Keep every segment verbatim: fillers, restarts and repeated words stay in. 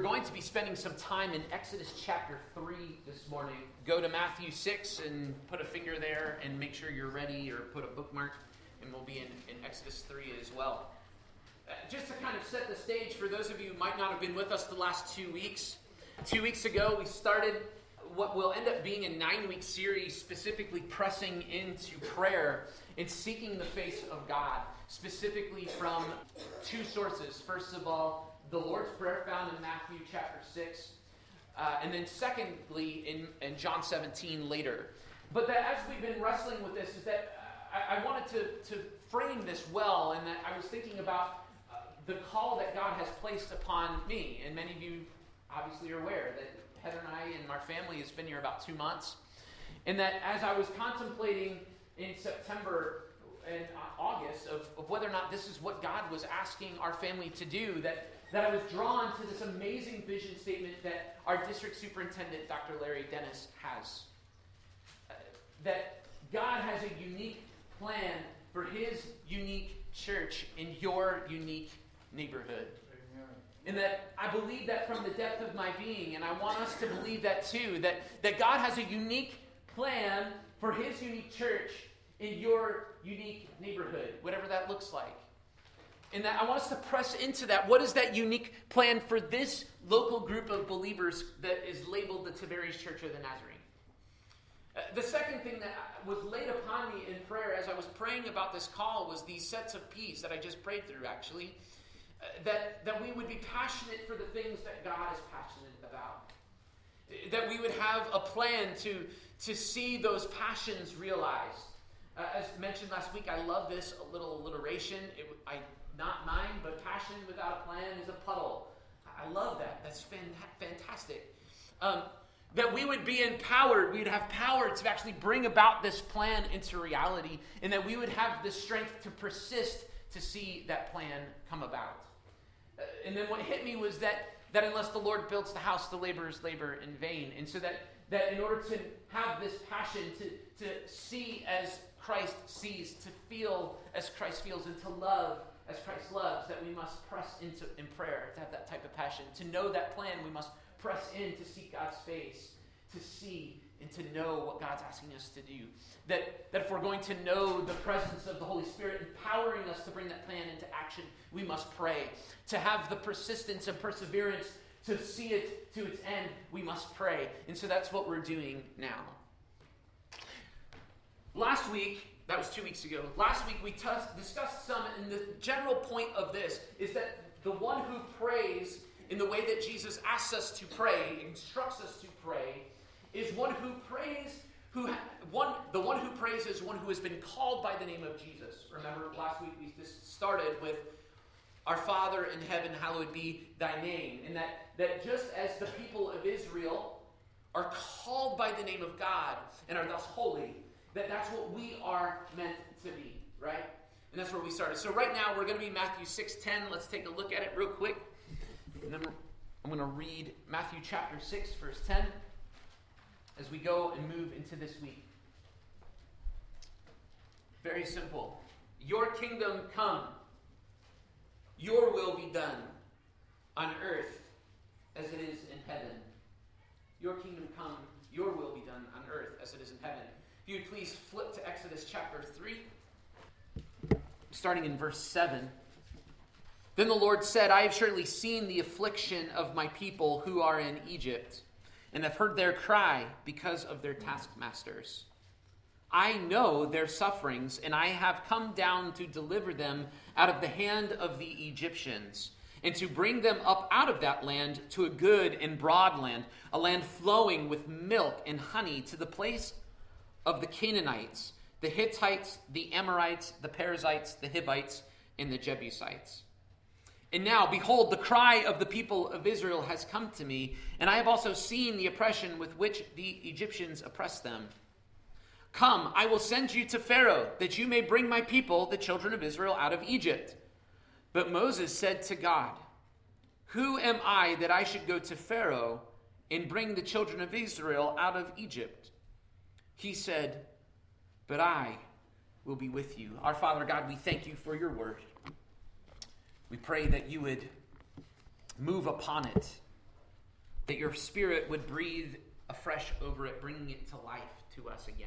we're going to be spending some time in Exodus chapter three this morning. Go to Matthew six and put a finger there and make sure you're ready, or put a bookmark, and we'll be in, in Exodus three as well. Uh, just to kind of set the stage for those of you who might not have been with us the last two weeks. Two weeks ago, we started what will end up being a nine-week series specifically pressing into prayer and seeking the face of God, specifically from two sources. First of all, the Lord's Prayer found in Matthew chapter six, uh, and then secondly in, in John seventeen later. But that as we've been wrestling with this, is that I, I wanted to, to frame this well, and that I was thinking about uh, the call that God has placed upon me. And many of you obviously are aware that Heather and I and our family has been here about two months. And that as I was contemplating in September and uh, August of, of whether or not this is what God was asking our family to do, that that I was drawn to this amazing vision statement that our district superintendent, Doctor Larry Dennis, has. Uh, that God has a unique plan for his unique church in your unique neighborhood. Amen. And that I believe that from the depth of my being, and I want us to believe that too, that, that God has a unique plan for his unique church in your unique neighborhood, whatever that looks like. And that I want us to press into that. What is that unique plan for this local group of believers that is labeled the Tiberias Church of the Nazarene? Uh, the second thing that was laid upon me in prayer as I was praying about this call was these sets of P's that I just prayed through, actually. Uh, that, that we would be passionate for the things that God is passionate about. That we would have a plan to, to see those passions realized. Uh, as mentioned last week, I love this little alliteration. It, I Not mine, but passion without a plan is a puddle. I love that. That's fan- fantastic. Um, that we would be empowered. We would have power to actually bring about this plan into reality. And that we would have the strength to persist to see that plan come about. Uh, and then what hit me was that, that unless the Lord builds the house, the laborers labor in vain. And so that, that in order to have this passion, to, to see as Christ sees, to feel as Christ feels, and to love as Christ loves, that we must press into in prayer to have that type of passion. To know that plan, we must press in to seek God's face, to see and to know what God's asking us to do. That, that if we're going to know the presence of the Holy Spirit empowering us to bring that plan into action, we must pray. To have the persistence and perseverance to see it to its end, we must pray. And so that's what we're doing now. Last week, that was two weeks ago. Last week we t- discussed some, and the general point of this is that the one who prays in the way that Jesus asks us to pray, instructs us to pray, is one who prays, who ha- one the one who prays is one who has been called by the name of Jesus. Remember, last week we just started with our Father in heaven, hallowed be thy name. And that, that just as the people of Israel are called by the name of God and are thus holy, that that's what we are meant to be, right? And that's where we started. So right now we're going to be Matthew six ten. Let's take a look at it real quick. And then I'm going to read Matthew chapter six, verse ten, as we go and move into this week. Very simple. Your kingdom come. Your will be done on earth as it is in heaven. Your kingdom come. Your will be done on earth as it is in heaven. If you would please flip to Exodus chapter three, starting in verse seven. Then the Lord said, I have surely seen the affliction of my people who are in Egypt, and have heard their cry because of their taskmasters. I know their sufferings, and I have come down to deliver them out of the hand of the Egyptians, and to bring them up out of that land to a good and broad land, a land flowing with milk and honey, to the place of the Canaanites, the Hittites, the Amorites, the Perizzites, the Hivites, and the Jebusites. And now, behold, the cry of the people of Israel has come to me, and I have also seen the oppression with which the Egyptians oppress them. Come, I will send you to Pharaoh, that you may bring my people, the children of Israel, out of Egypt. But Moses said to God, Who am I that I should go to Pharaoh and bring the children of Israel out of Egypt? He said, But I will be with you. Our Father God, we thank you for your word. We pray that you would move upon it that your Spirit would breathe afresh over it, bringing it to life to us again.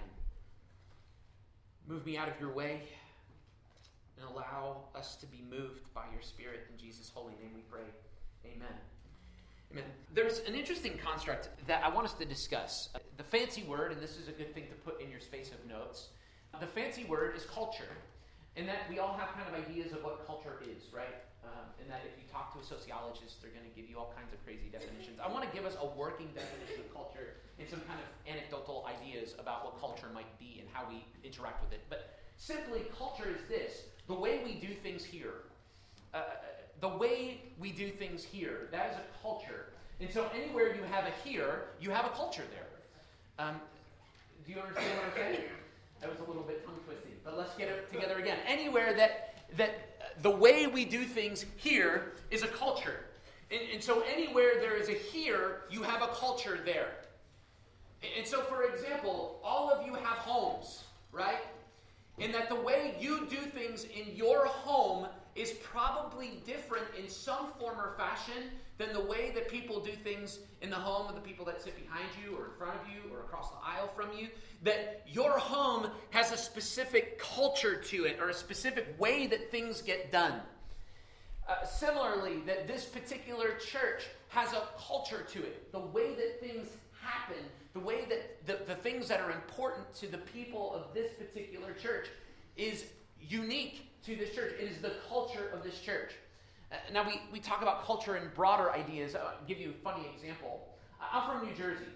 Move me out of your way and allow us to be moved by your Spirit. In Jesus' holy name we pray. Amen. Amen. There's an interesting construct that I want us to discuss. The fancy word, and this is a good thing to put in your space of notes, the fancy word is culture, and that we all have kind of ideas of what culture is, right? Um, and that if you talk to a sociologist, they're going to give you all kinds of crazy definitions. I want to give us a working definition of culture and some kind of anecdotal ideas about what culture might be and how we interact with it. But simply, culture is this: the way we do things here. Uh, the way we do things here, that is a culture. And so anywhere you have a here, you have a culture there. Um, do you understand what I'm saying? That was a little bit tongue-twisting, but let's get it together again. Anywhere that that uh, the way we do things here is a culture. And, and so anywhere there is a here, you have a culture there. And, and so, for example, all of you have homes, right? And that the way you do things in your home is probably different in some form or fashion than the way that people do things in the home of the people that sit behind you or in front of you or across the aisle from you. That your home has a specific culture to it or a specific way that things get done. Uh, similarly, that this particular church has a culture to it. The way that things happen, the way that the, the things that are important to the people of this particular church is unique to this church. It is the culture of this church. Uh, now, we, we talk about culture and broader ideas. I'll give you a funny example. I'm from New Jersey.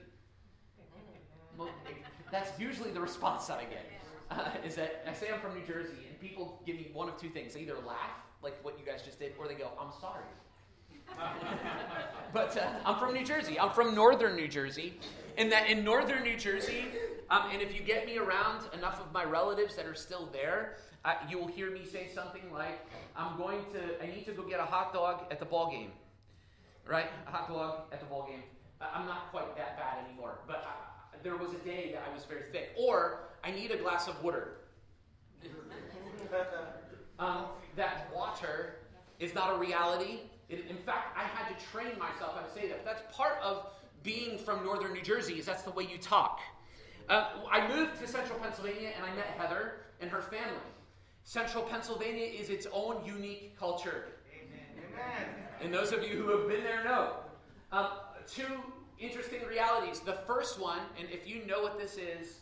Well, that's usually the response that I get, uh, is that I say I'm from New Jersey, and people give me one of two things. They either laugh, like what you guys just did, or they go, I'm sorry. But uh, I'm from New Jersey. I'm from northern New Jersey. And that in northern New Jersey, um, and if you get me around enough of my relatives that are still there, uh, you will hear me say something like, I'm going to, I need to go get a hot dog at the ball game. Right? A hot dog at the ball game. Uh, I'm not quite that bad anymore. But uh, there was a day that I was very thick. Or, I need a glass of water. um, that water is not a reality. It, in fact, I had to train myself how to say that. But that's part of being from northern New Jersey, is that's the way you talk. Uh, I moved to central Pennsylvania, and I met Heather and her family. Central Pennsylvania is its own unique culture. Amen. And those of you who have been there know. Um, two interesting realities. The first one, and if you know what this is,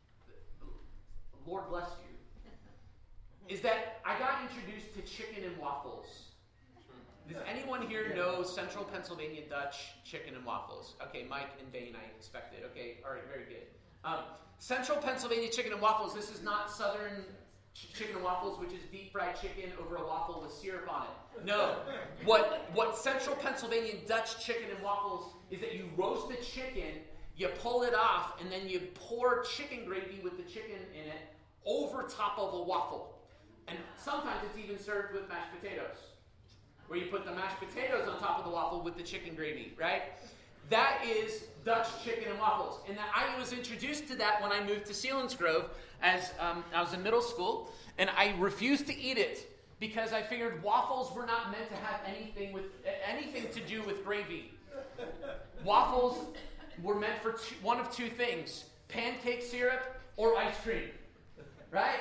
Lord bless you, is that I got introduced to chicken and waffles. Does anyone here know Central Pennsylvania Dutch chicken and waffles? Okay, Mike and Dane, I expected. Okay, all right, very good. Um, Central Pennsylvania chicken and waffles, this is not Southern ch- chicken and waffles, which is deep fried chicken over a waffle with syrup on it. No. What, what Central Pennsylvania Dutch chicken and waffles is that you roast the chicken, you pull it off, and then you pour chicken gravy with the chicken in it over top of a waffle. And sometimes it's even served with mashed potatoes, where you put the mashed potatoes on top of the waffle with the chicken gravy, right? That is Dutch chicken and waffles. And that I was introduced to that when I moved to Selinsgrove as um, I was in middle school, and I refused to eat it because I figured waffles were not meant to have anything with anything to do with gravy. Waffles were meant for two, one of two things: pancake syrup or ice cream, right?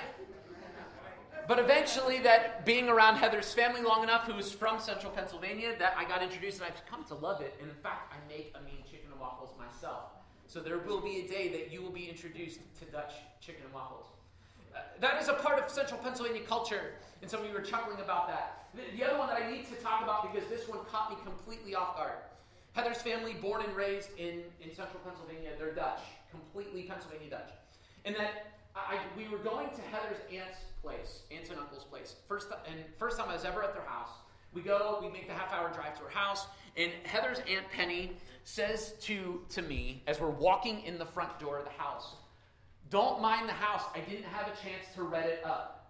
But eventually, that being around Heather's family long enough, who was from central Pennsylvania, that I got introduced, and I've come to love it. And in fact, I make a mean chicken and waffles myself. So there will be a day that you will be introduced to Dutch chicken and waffles. Uh, that is a part of central Pennsylvania culture, and some of you were chuckling about that. The, the other one that I need to talk about, because this one caught me completely off guard. Heather's family, born and raised in, in central Pennsylvania, they're Dutch, completely Pennsylvania Dutch. And that I, we were going to Heather's aunt's place, aunt's and uncle's place. First, and first time I was ever at their house. We go, we make the half-hour drive to her house, and Heather's Aunt Penny says to, to me, as we're walking in the front door of the house, "Don't mind the house. I didn't have a chance to red it up."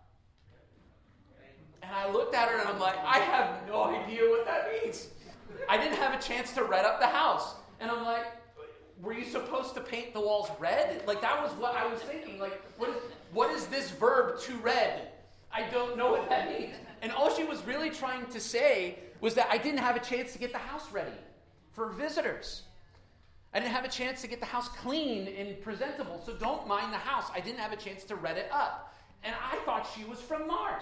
And I looked at her, and I'm like, I have no idea what that means. I didn't have a chance to red up the house. And I'm like, were you supposed to paint the walls red? Like, that was what I was thinking. Like, what is, what is this verb, to red? I don't know what that means. And all she was really trying to say was that I didn't have a chance to get the house ready for visitors. I didn't have a chance to get the house clean and presentable, so don't mind the house. I didn't have a chance to ret it up. And I thought she was from Mars.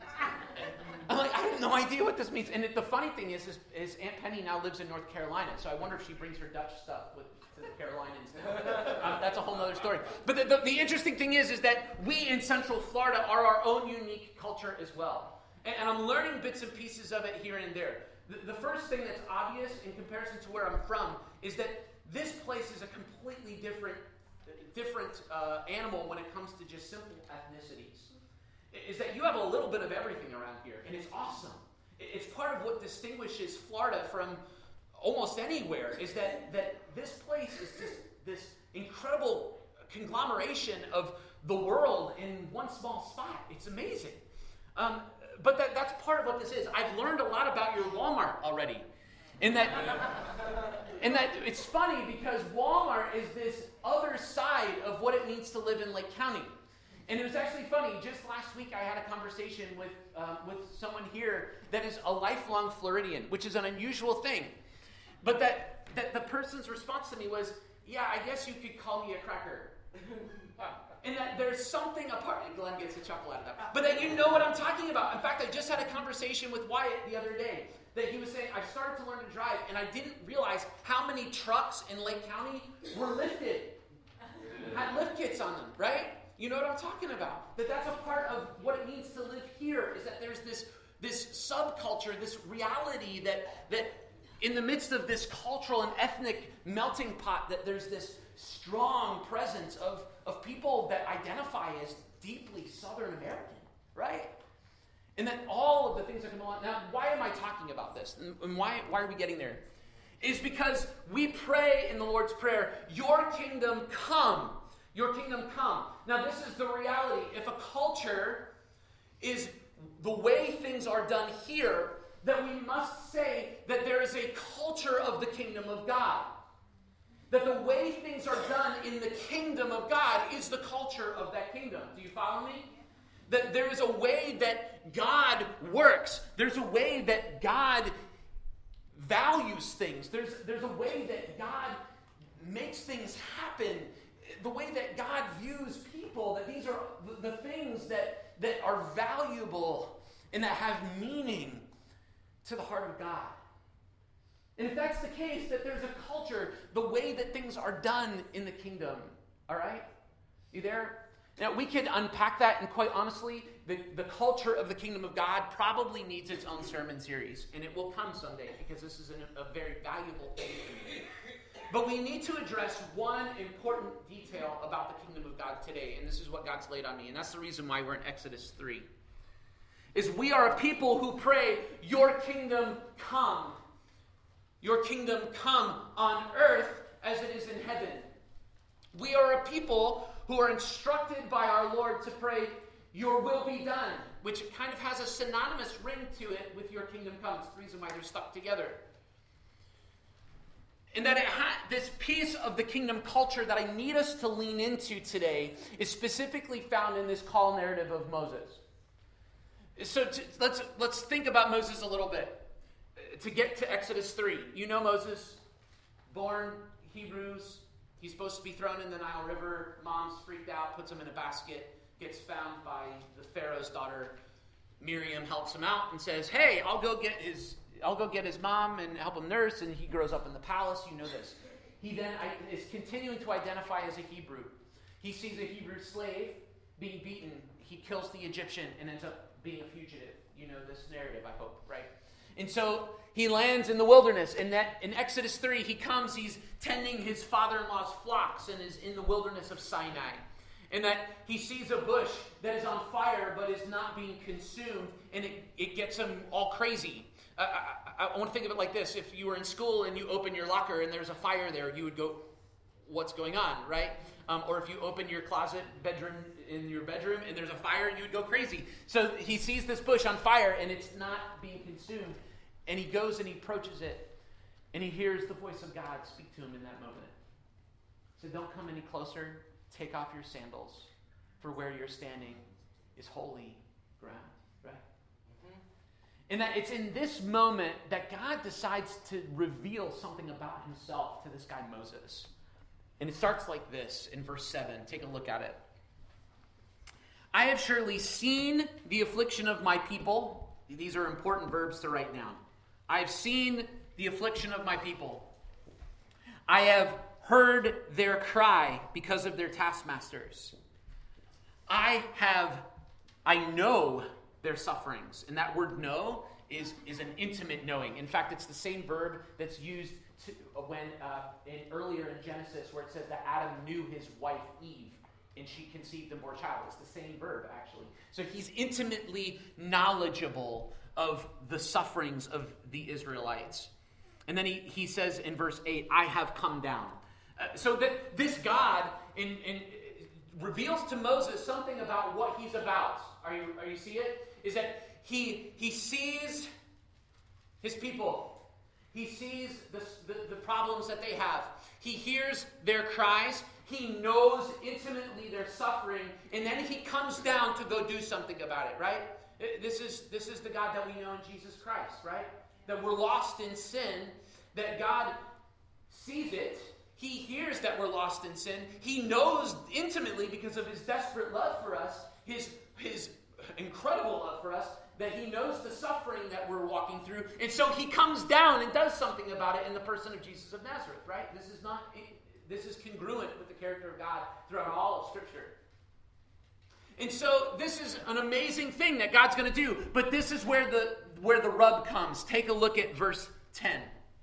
I'm like, I have no idea what this means. And it, the funny thing is, is, is Aunt Penny now lives in North Carolina, so I wonder if she brings her Dutch stuff with to the Carolinians now. Um, that's a whole other story. But the, the, the interesting thing is, is that we in Central Florida are our own unique culture as well. And, and I'm learning bits and pieces of it here and there. The, the first thing that's obvious in comparison to where I'm from is that this place is a completely different, different uh, animal when it comes to just simple ethnicities. Is that you have a little bit of everything around here, and it's awesome. It's part of what distinguishes Florida from almost anywhere, is that, that this place is just this incredible conglomeration of the world in one small spot. It's amazing. Um, but that, that's part of what this is. I've learned a lot about your Walmart already. And that, and that it's funny because Walmart is this other side of what it means to live in Lake County. And it was actually funny. Just last week, I had a conversation with um, with someone here that is a lifelong Floridian, which is an unusual thing. But that that the person's response to me was, "Yeah, I guess you could call me a cracker." And that there's something apart. Glenn gets a chuckle out of that. But that you know what I'm talking about. In fact, I just had a conversation with Wyatt the other day that he was saying, I started to learn to drive, and I didn't realize how many trucks in Lake County were lifted, had lift kits on them, right? You know what I'm talking about? That that's a part of what it means to live here, is that there's this, this subculture, this reality that, that in the midst of this cultural and ethnic melting pot, that there's this strong presence of, of people that identify as deeply Southern American, right? And that all of the things that come along. Now, why am I talking about this? And, and why, why are we getting there? Is because we pray in the Lord's Prayer, your kingdom come. Your kingdom come. Now, this is the reality. If a culture is the way things are done here, then we must say that there is a culture of the kingdom of God. That the way things are done in the kingdom of God is the culture of that kingdom. Do you follow me? That there is a way that God works. There's a way that God values things. There's, there's a way that God makes things happen. The way that God views people, that these are the, the things that, that are valuable and that have meaning to the heart of God. And if that's the case, that there's a culture, the way that things are done in the kingdom. All right? You there? Now, we could unpack that, and quite honestly, the, the culture of the kingdom of God probably needs its own sermon series, and it will come someday, because this is an, a very valuable thing to me. But we need to address one important detail about the kingdom of God today, and this is what God's laid on me, and that's the reason why we're in Exodus three. Is we are a people who pray, your kingdom come. Your kingdom come on earth as it is in heaven. We are a people who are instructed by our Lord to pray, your will be done, which kind of has a synonymous ring to it with your kingdom come. It's the reason why they're stuck together. And that it ha- this piece of the kingdom culture that I need us to lean into today is specifically found in this call narrative of Moses. So to, let's let's think about Moses a little bit. To get to Exodus three, you know Moses, born Hebrews. He's supposed to be thrown in the Nile River. Mom's freaked out, puts him in a basket, gets found by the Pharaoh's daughter. Miriam helps him out and says, hey, I'll go get his I'll go get his mom and help him nurse, and he grows up in the palace. You know this. He then is continuing to identify as a Hebrew. He sees a Hebrew slave being beaten. He kills the Egyptian and ends up being a fugitive. You know this narrative, I hope, right? And so he lands in the wilderness. And that in Exodus three, he comes, he's tending his father-in-law's flocks and is in the wilderness of Sinai. And that he sees a bush that is on fire but is not being consumed, and it, it gets him all crazy. Uh, I, I, I want to think of it like this. If you were in school and you open your locker and there's a fire there, you would go, what's going on, right? Um, or if you open your closet bedroom in your bedroom and there's a fire, you would go crazy. So he sees this bush on fire and it's not being consumed. And he goes and he approaches it, and he hears the voice of God speak to him in that moment. He said, don't come any closer. Take off your sandals, for where you're standing is holy ground. Right? Mm-hmm. And that it's in this moment that God decides to reveal something about himself to this guy Moses. And it starts like this in verse seven. Take a look at it. I have surely seen the affliction of my people. These are important verbs to write down. I have seen the affliction of my people. I have heard their cry because of their taskmasters. I have, I know their sufferings. And that word know is, is an intimate knowing. In fact, it's the same verb that's used to, when uh, in, earlier in Genesis where it says that Adam knew his wife Eve and she conceived and bore a child. It's the same verb, actually. So he's intimately knowledgeable of the sufferings of the Israelites. And then he, he says in verse eight, I have come down. Uh, so that this God in, in, reveals to Moses something about what he's about. Are you, are you see it? Is that he, he sees his people. He sees the, the, the problems that they have. He hears their cries. He knows intimately their suffering. And then he comes down to go do something about it, right? This is, this is the God that we know in Jesus Christ, right? That we're lost in sin. That God sees it. He hears that we're lost in sin. He knows intimately because of his desperate love for us, his, his incredible love for us, that he knows the suffering that we're walking through. And so he comes down and does something about it in the person of Jesus of Nazareth, right? This is not, this is congruent with the character of God throughout all of Scripture. And so this is an amazing thing that God's going to do. But this is where the, where the rub comes. Take a look at verse ten.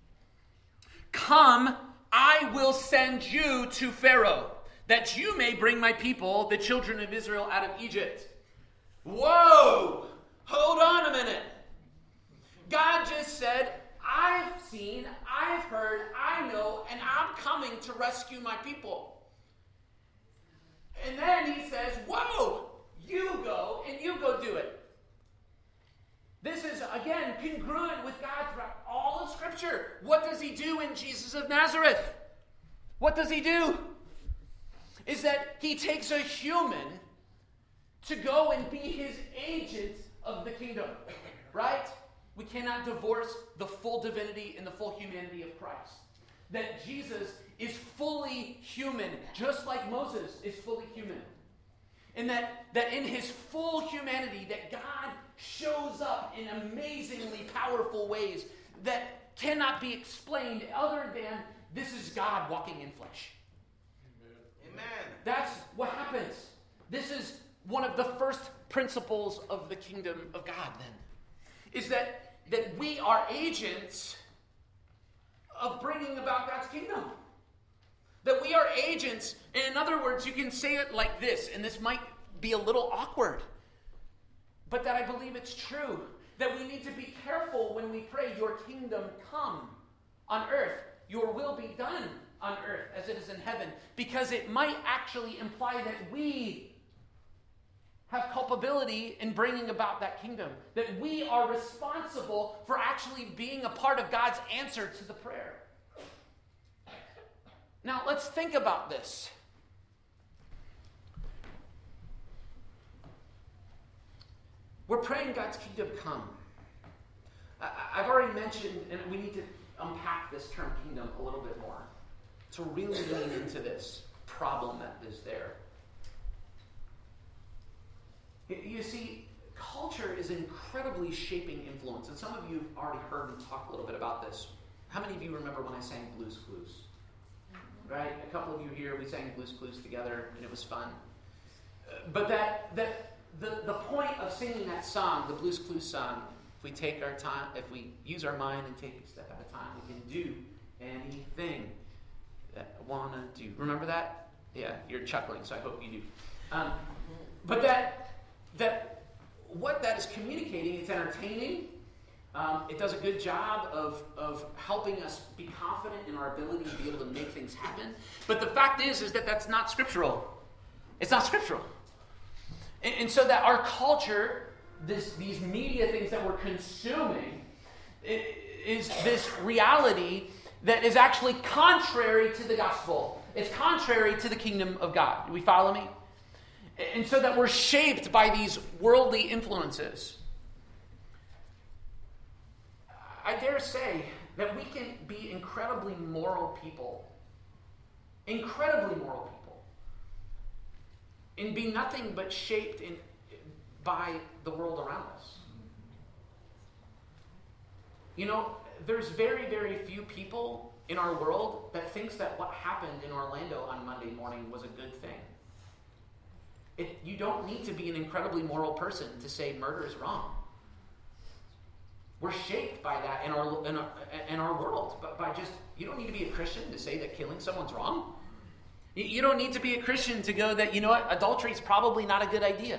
Come, I will send you to Pharaoh, that you may bring my people, the children of Israel, out of Egypt. Whoa! Hold on a minute. God just said, I've seen, I've heard, I know, and I'm coming to rescue my people. And then he says, whoa, you go and you go do it. This is, again, congruent with God throughout all of Scripture. What does he do in Jesus of Nazareth? What does he do? Is that he takes a human to go and be his agent of the kingdom, right? We cannot divorce the full divinity and the full humanity of Christ. That Jesus is fully human, just like Moses is fully human. And that, that in his full humanity, that God shows up in amazingly powerful ways that cannot be explained other than this is God walking in flesh. Amen. That's what happens. This is one of the first principles of the kingdom of God, then, is that, that we are agents of bringing about God's kingdom. That we are agents, and in other words, you can say it like this, and this might be a little awkward, but that I believe it's true, that we need to be careful when we pray, your kingdom come on earth, your will be done on earth as it is in heaven, because it might actually imply that we have culpability in bringing about that kingdom, that we are responsible for actually being a part of God's answer to the prayer. Now, let's think about this. We're praying God's kingdom come. I, I've already mentioned, and we need to unpack this term kingdom a little bit more to really lean into this problem that is there. You see, culture is incredibly shaping influence, and some of you have already heard me talk a little bit about this. How many of you remember when I sang Blues Clues? Right? A couple of you here, we sang Blues Clues together, and it was fun. Uh, but that that the, the point of singing that song, the Blues Clues song, if we take our time, if we use our mind and take a step at a time, we can do anything that I want to do. Remember that? Yeah, you're chuckling, so I hope you do. Um, but that... That what that is communicating, it's entertaining. Um, it does a good job of, of helping us be confident in our ability to be able to make things happen. But the fact is, is that that's not scriptural. It's not scriptural. And, and so that our culture, this, these media things that we're consuming, is this reality that is actually contrary to the gospel. It's contrary to the kingdom of God. Do we follow me? And so that we're shaped by these worldly influences. I dare say that we can be incredibly moral people, incredibly moral people, and be nothing but shaped in, by the world around us. You know, there's very, very few people in our world that thinks that what happened in Orlando on Monday morning was a good thing. It, you don't need to be an incredibly moral person to say murder is wrong. We're shaped by that in our in our, in our world, but by just, you don't need to be a Christian to say that killing someone's wrong. You, you don't need to be a Christian to go that, you know what, adultery is probably not a good idea.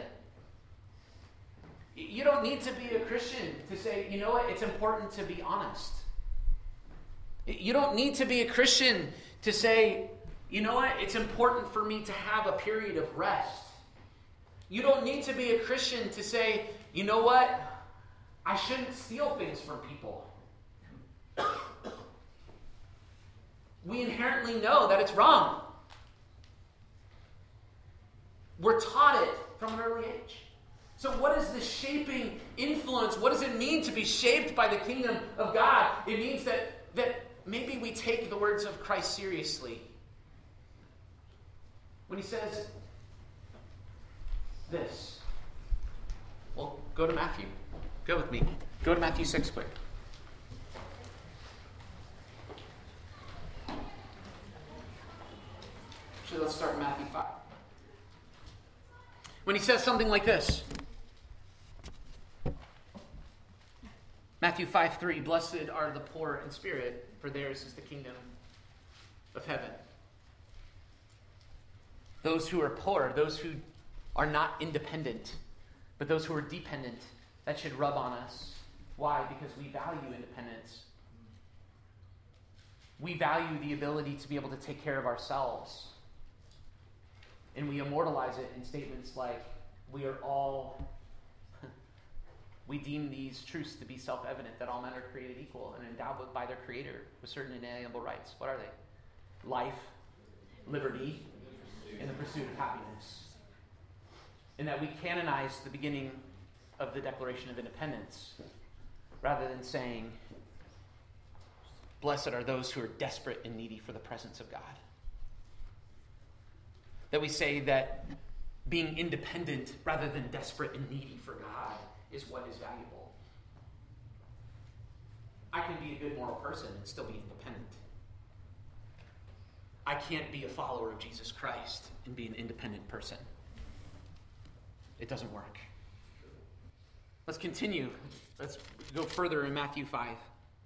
You don't need to be a Christian to say, you know what, it's important to be honest. You don't need to be a Christian to say, you know what, it's important for me to have a period of rest. You don't need to be a Christian to say, you know what, I shouldn't steal things from people. We inherently know that it's wrong. We're taught it from an early age. So what is the shaping influence? What does it mean to be shaped by the kingdom of God? It means that, that maybe we take the words of Christ seriously. When he says this. Well, go to Matthew. Go with me. Go to Matthew six quick. Actually, let's start in Matthew five. When he says something like this. Matthew five three, blessed are the poor in spirit, for theirs is the kingdom of heaven. Those who are poor, those who are not independent, but those who are dependent, that should rub on us. Why? Because we value independence. We value the ability to be able to take care of ourselves. And we immortalize it in statements like, we are all, we deem these truths to be self-evident, that all men are created equal and endowed with, by their Creator with certain inalienable rights. What are they? Life, liberty, and the pursuit of happiness. And that we canonize the beginning of the Declaration of Independence rather than saying, blessed are those who are desperate and needy for the presence of God. That we say that being independent rather than desperate and needy for God is what is valuable. I can be a good moral person and still be independent. I can't be a follower of Jesus Christ and be an independent person. It doesn't work. Let's continue. Let's go further in Matthew five.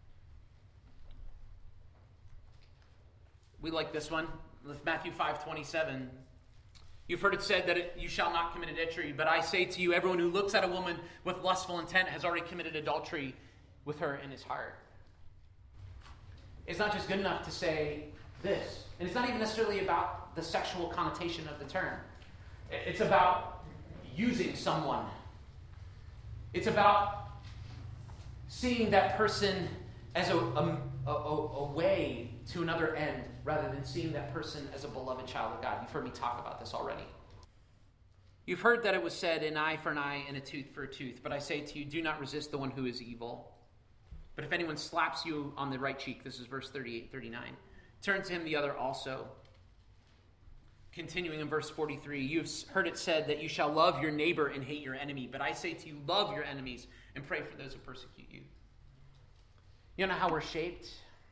We like this one. Matthew five twenty-seven. You've heard it said that it, you shall not commit adultery, but I say to you, everyone who looks at a woman with lustful intent has already committed adultery with her in his heart. It's not just good enough to say this. And it's not even necessarily about the sexual connotation of the term. It's about using someone. It's about seeing that person as a, a, a, a way to another end rather than seeing that person as a beloved child of God. You've heard me talk about this already. You've heard that it was said, an eye for an eye and a tooth for a tooth. But I say to you, do not resist the one who is evil. But if anyone slaps you on the right cheek, this is verse thirty-eight, thirty-nine, turn to him the other also. Continuing in verse forty-three, you've heard it said that you shall love your neighbor and hate your enemy. But I say to you, love your enemies and pray for those who persecute you. You know how we're shaped?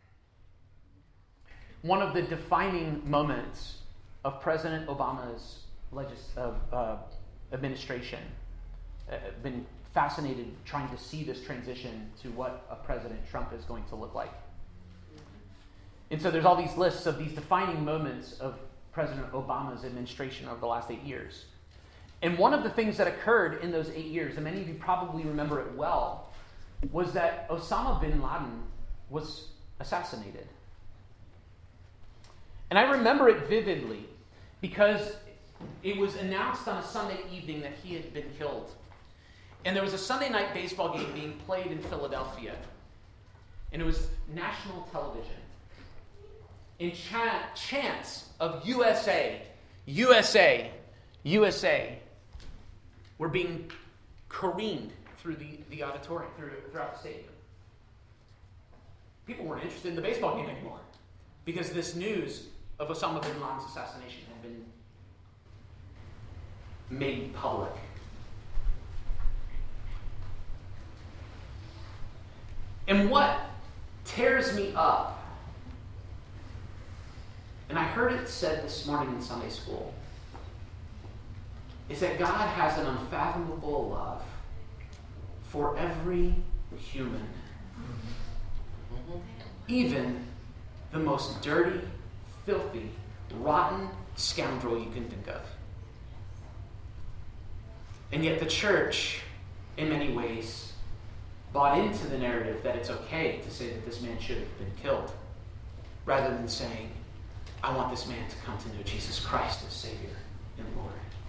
One of the defining moments of President Obama's legis- of, uh, administration, uh, been fascinated trying to see this transition to what a President Trump is going to look like. And so there's all these lists of these defining moments of President Obama's administration over the last eight years. And one of the things that occurred in those eight years, and many of you probably remember it well, was that Osama bin Laden was assassinated. And I remember it vividly because it was announced on a Sunday evening that he had been killed. And there was a Sunday night baseball game being played in Philadelphia. And it was national television. And ch- chants of U S A, U S A, U S A were being careened through the, the auditorium, through, throughout the stadium. People weren't interested in the baseball game anymore because this news of Osama bin Laden's assassination had been made public. And what tears me up, and I heard it said this morning in Sunday school, is that God has an unfathomable love for every human. Even the most dirty, filthy, rotten scoundrel you can think of. And yet the church, in many ways, bought into the narrative that it's okay to say that this man should have been killed, rather than saying, I want this man to come to know Jesus Christ as Savior and Lord.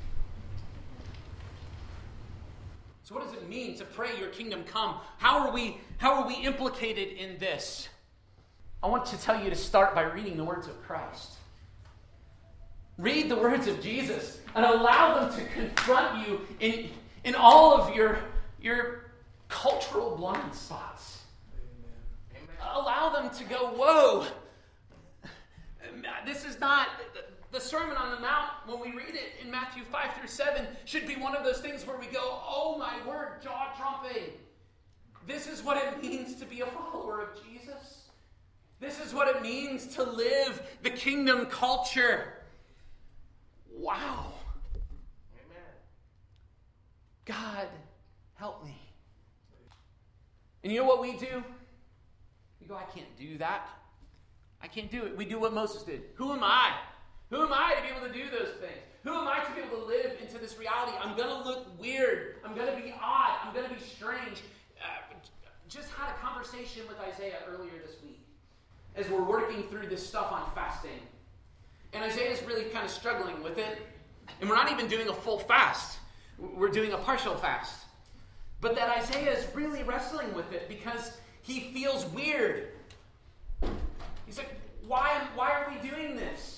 So what does it mean to pray your kingdom come? How are we, how are we implicated in this? I want to tell you to start by reading the words of Christ. Read the words of Jesus and allow them to confront you in, in all of your, your cultural blind spots. Amen. Amen. Allow them to go, whoa, this is not... The Sermon on the Mount, when we read it in Matthew five through seven, should be one of those things where we go, oh my word, jaw-dropping. This is what it means to be a follower of Jesus. This is what it means to live the kingdom culture. Wow. Amen. God, help me. And you know what we do? We go, I can't do that. I can't do it. We do what Moses did. Who am I? Who am I to be able to do those things? Who am I to be able to live into this reality? I'm going to look weird. I'm going to be odd. I'm going to be strange. Uh, just had a conversation with Isaiah earlier this week as we're working through this stuff on fasting. And Isaiah's really kind of struggling with it. And we're not even doing a full fast. We're doing a partial fast. But that Isaiah is really wrestling with it because he feels weird. He's like, why, why are we doing this?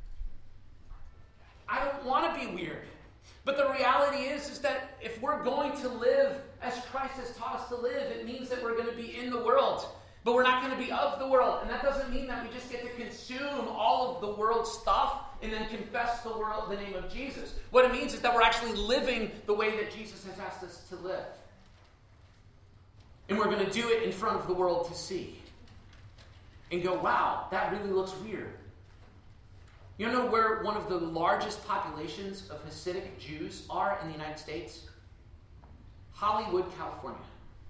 I don't want to be weird. But the reality is, is that if we're going to live as Christ has taught us to live, it means that we're going to be in the world. But we're not going to be of the world. And that doesn't mean that we just get to consume all of the world's stuff and then confess the world the name of Jesus. What it means is that we're actually living the way that Jesus has asked us to live. And we're going to do it in front of the world to see. And go, wow, that really looks weird. You know where one of the largest populations of Hasidic Jews are in the United States? Hollywood, California.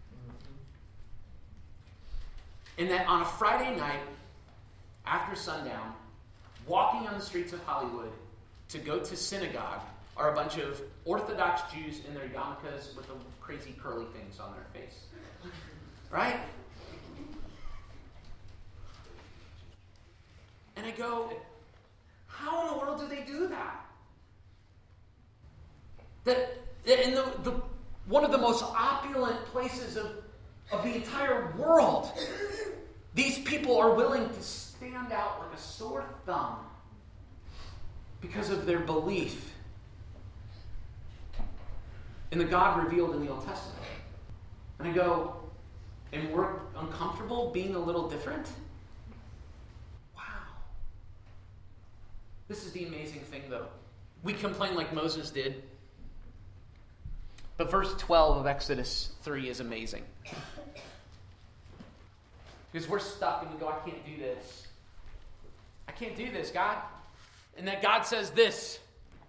And that on a Friday night, after sundown, walking on the streets of Hollywood to go to synagogue are a bunch of Orthodox Jews in their yarmulkes with the crazy curly things on their face. Right? And I go, how in the world do they do that? That, that in the, the one of the most opulent places of, of the entire world, these people are willing to stand out like a sore thumb because of their belief in the God revealed in the Old Testament. And I go, and we're uncomfortable being a little different? This is the amazing thing, though. We complain like Moses did. But verse twelve of Exodus three is amazing. Because we're stuck and we go, I can't do this. I can't do this, God. And that God says this.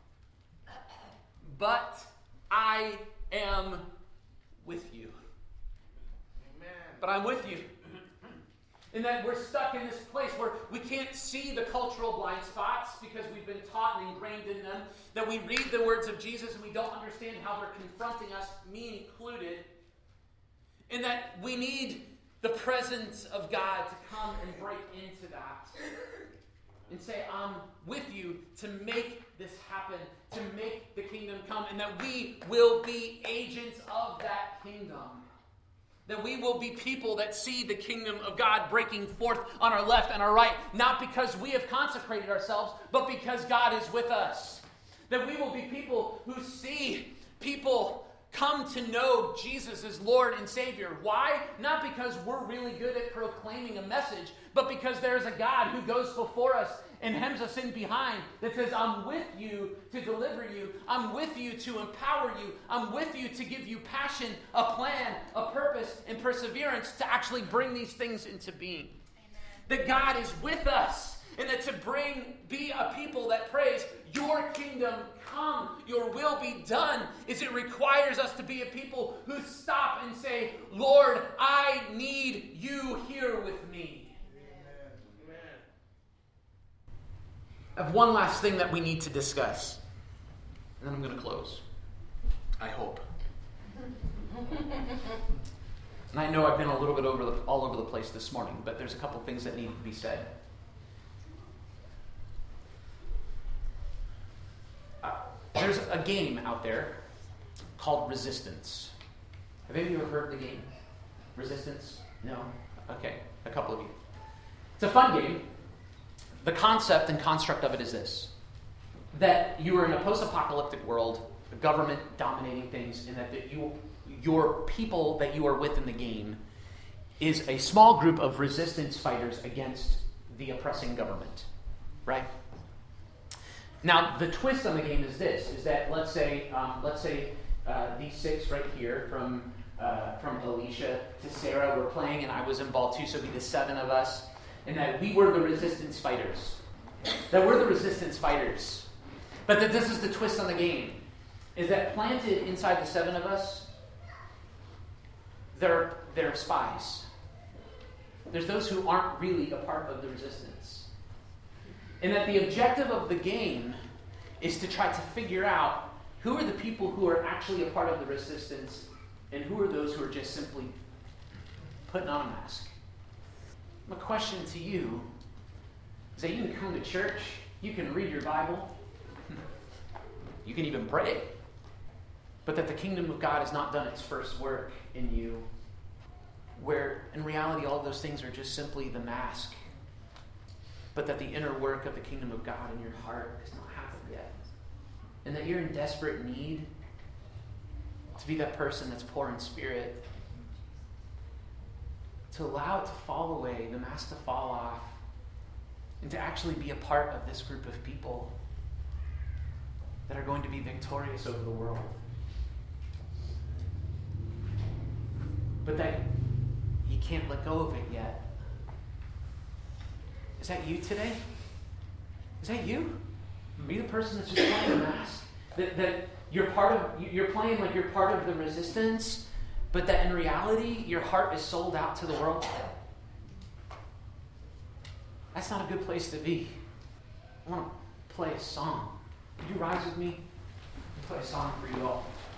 But I am with you. Amen. But I'm with you. And that we're stuck in this place where we can't see the cultural blind spots because we've been taught and ingrained in them. That we read the words of Jesus and we don't understand how they're confronting us, me included. And that we need the presence of God to come and break into that. And say, I'm with you to make this happen, to make the kingdom come. And that we will be agents of that kingdom. That we will be people that see the kingdom of God breaking forth on our left and our right, not because we have consecrated ourselves, but because God is with us. That we will be people who see people come to know Jesus as Lord and Savior. Why? Not because we're really good at proclaiming a message, but because there's a God who goes before us and hems us in behind that says, I'm with you to deliver you. I'm with you to empower you. I'm with you to give you passion, a plan, a purpose, and perseverance to actually bring these things into being. Amen. That God is with us. And that to bring, be a people that praise, your kingdom come, your will be done, is it requires us to be a people who stop and say, Lord, I need you here with me. Amen. I have one last thing that we need to discuss. And then I'm going to close. I hope. And I know I've been a little bit over the, all over the place this morning, but there's a couple things that need to be said. There's a game out there called Resistance. Have any of you ever heard of the game? Resistance? No? Okay, a couple of you. It's a fun game. The concept and construct of it is this. That you are in a post-apocalyptic world, the government dominating things, and that the, you, your people that you are with in the game is a small group of resistance fighters against the oppressing government. Right? Now, the twist on the game is this, is that let's say, um, let's say uh, these six right here, from uh, from Alicia to Sarah, were playing, and I was involved too, so it'd be the seven of us, and that we were the resistance fighters. That we're the resistance fighters. But that this is the twist on the game, is that planted inside the seven of us, there, there are spies. There's those who aren't really a part of the resistance. And that the objective of the game is to try to figure out who are the people who are actually a part of the resistance and who are those who are just simply putting on a mask. My question to you is that you can come to church, you can read your Bible, you can even pray, but that the kingdom of God has not done its first work in you, where in reality all of those things are just simply the mask, but that the inner work of the kingdom of God in your heart has not happened yet. And that you're in desperate need to be that person that's poor in spirit, to allow it to fall away, the mask to fall off, and to actually be a part of this group of people that are going to be victorious over the world. But that you can't let go of it yet. Is that you today? Is that you? Are you the person that's just playing a mask? That, that you're part of, you're playing like you're part of the resistance, but that in reality, your heart is sold out to the world? That's not a good place to be. I want to play a song. Would you rise with me? I'll play a song for you all.